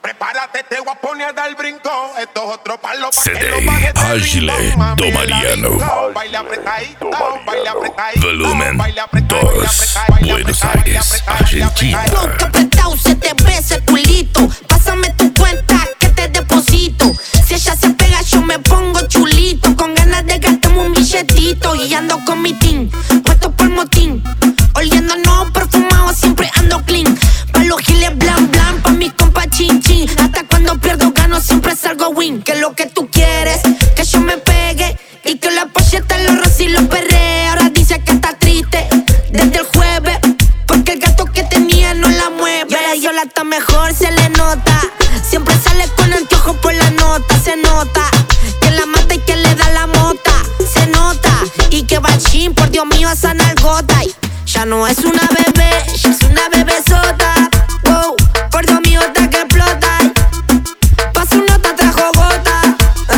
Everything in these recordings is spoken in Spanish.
Prepárate, te voy a poner a dar brinco. Esto es otro palo pa' que CD lo bajes del Agile ritmo. Mami, do el Mariano. ladito, baila apretadito, baila apretadito, Volumen baila apretadito, 2, baila apretadito, Buenos baila Aires, apretadito, baila Argentina. apretadito. Nunca apretado se te ve ese culito. Pásame tu cuenta que te deposito. Si ella se pega yo me pongo chulito. Con ganas de gastarme un billetito. Y ando con mi team, puesto por motín. Oliendo no perfumado, siempre ando clean. Pa' los giles blan blan, pa' mi compa chin chin. Hasta cuando pierdo gano siempre salgo win. Que lo que tú quieres, que yo me pegue. Y que la pocheta los roce y los perre. Ahora dice que está triste desde el jueves, porque el gato que tenía no la mueve. Y ahora Yola está mejor, se le nota. Siempre sale con anteojos por la nota. Se nota que la mata y que le da la mota. Se nota y que va chin, por Dios mío esa nalgota. Y ya no es una bebé, ya es una bebesota. Wow, por Dios mío está que explota. Pasa una nota trajo gota.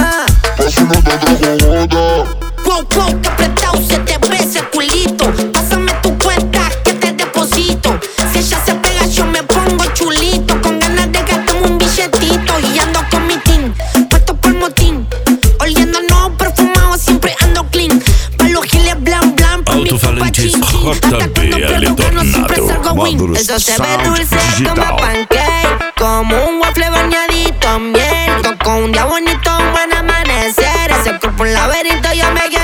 Wow, wow, que apretado se te ve ese culito. Pásame tu cuenta que te deposito. Si ella se pega yo me pongo chulito. Con ganas de gastarme un billetito. Y ando con mi team, puesto por motín. Oliendo no perfumado, siempre ando clean. Pa' los giles blan blan, pa' mi compa Alto-falantes chin chin. Hasta cuando pierdo gano siempre salgo win. Maduro Eso se ve Sound dulce como Digital. pancake, como un waffle bañadito en miel. Con un día bonito, un buen amanecer. Ese cuerpo un laberinto, yo me quiero